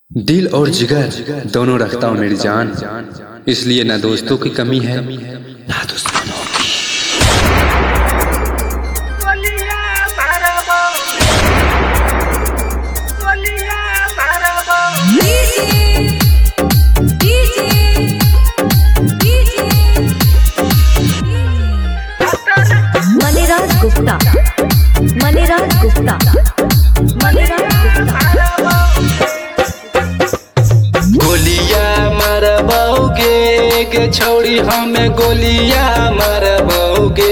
दिल और जिगर दोनों रखता हूँ मेरी जान, इसलिए ना दोस्तों की कमी है ना दुश्मनों की। मनीराज गुप्ता, मनीराज गुप्ता, मनीराज गुप्ता। गोलियां मारबोगे के छोड़ी हमें गोलियां मारबोगे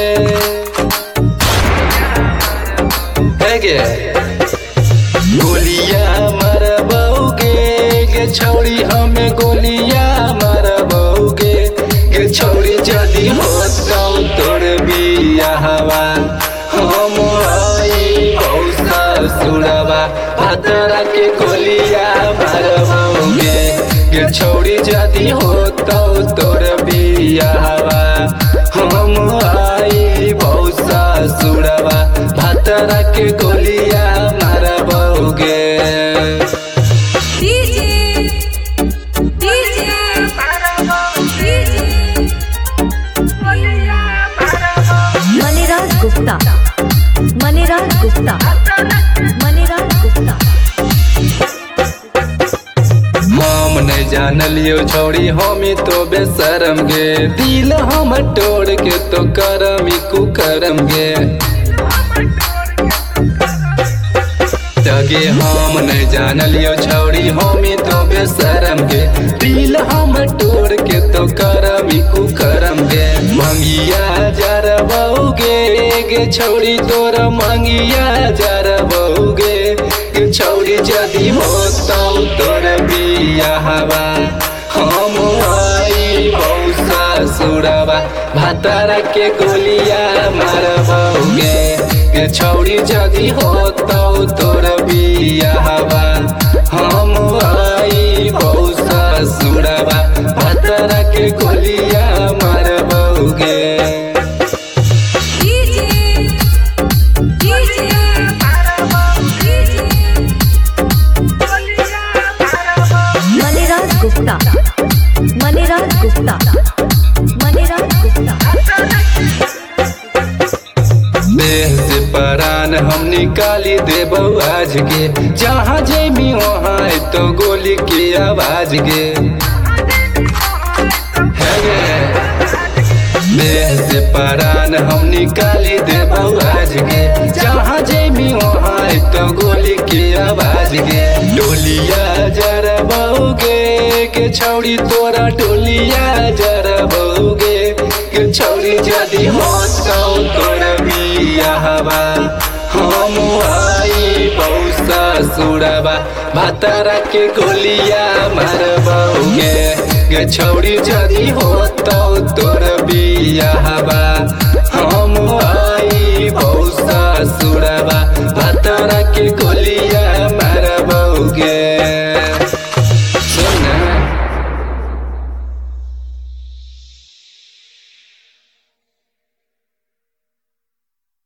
गोलियां मारबोगे के छोड़ी हमें गोलियां मारबोगे के छोड़ी जदी होता तोर बिया हवा हम आई भौसा सुड़वा भातरा के गोलियां मारबोगे के छोड़ी जदी होता तोर बिया हवा हम आई भौसा सुड़वा भातरा के गोलियां मारबोगे। मनीराज गुप्ता, मनीराज गुप्ता, मनीराज गुप्ता। हम नहीं जानलियो छोड़ी हमी तो बेशरम गे दिल हम तोड़ के तो करमी कुकरम गे जगे हम नहीं जानलियो छोड़ी हमी तो बेशरम गे दिल हम तोड़ के तो करमी कुकरम गे मंगिया जरबोगे गे छोड़ी तोर मंगिया जरबोगे गे छोड़ी जदी होता तोर बिया हवा हम आई भौसा सुड़वा भातरा के गोलियां मारबोगे के छोड़ी जदी होता तोर बिया हवा हम आई भौसा सुड़वा भातरा के गोलियां मारबोगे। मनीराज गुप्ता, मनीराज गुप्ता, मनीराज गुप्ता। देह से परान हम निकाली देबो आज के जहाँ जेमी वहाँ तो गोली की आवाज गे देह से परान हम निकाली देबो आज के जहाँ जेमी वहाँ तो गोली की आवाज गे डोलिया जरबोगे के छौड़ी तोरा डोलिया जरबोगे के छौड़ी जदी होता तोर बिया हवा हम आई भौसा सुड़वा भातरा के गोलियां मारबोगे के छौड़ी जदी होता तोर बिया हवा हम आई भौसा सुड़वा